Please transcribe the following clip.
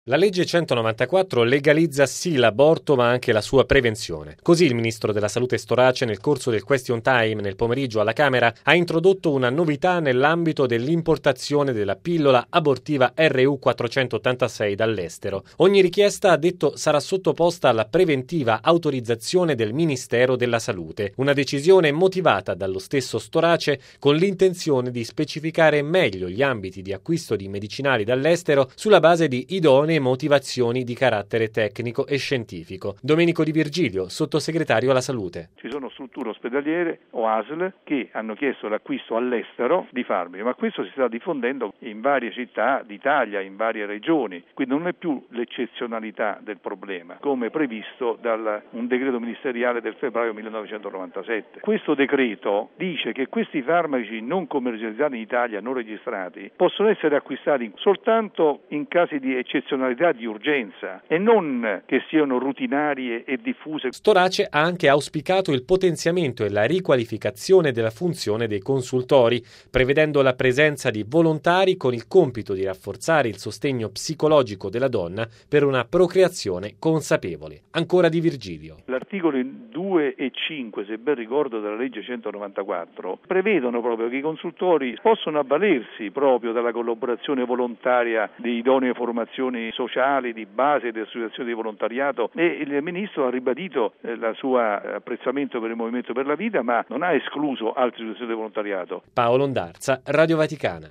La legge 194 legalizza sì l'aborto ma anche la sua prevenzione. Così il ministro della Salute Storace nel corso del question time nel pomeriggio alla Camera ha introdotto una novità nell'ambito dell'importazione della pillola abortiva RU 486 dall'estero. Ogni richiesta, ha detto, sarà sottoposta alla preventiva autorizzazione del Ministero della Salute, una decisione motivata dallo stesso Storace con l'intenzione di specificare meglio gli ambiti di acquisto di medicinali dall'estero sulla base di idonei motivazioni di carattere tecnico e scientifico. Domenico Di Virgilio, sottosegretario alla Salute. Ci sono strutture ospedaliere o ASL che hanno chiesto l'acquisto all'estero di farmaci, ma questo si sta diffondendo in varie città d'Italia, in varie regioni, quindi non è più l'eccezionalità del problema, come previsto da un decreto ministeriale del febbraio 1997. Questo decreto dice che questi farmaci non commercializzati in Italia, non registrati, possono essere acquistati soltanto in casi di eccezionalità, di urgenza, e non che siano rutinarie e diffuse. Storace ha anche auspicato il potenziamento e la riqualificazione della funzione dei consultori, prevedendo la presenza di volontari con il compito di rafforzare il sostegno psicologico della donna per una procreazione consapevole. Ancora Di Virgilio. L'articoli 2 e 5, se ben ricordo, della legge 194 prevedono proprio che i consultori possono avvalersi proprio della collaborazione volontaria di idonee formazioni sociali di base e delle associazioni di volontariato, e il Ministro ha ribadito il suo apprezzamento per il Movimento per la Vita, ma non ha escluso altre associazioni di volontariato. Paolo Ondarza, Radio Vaticana.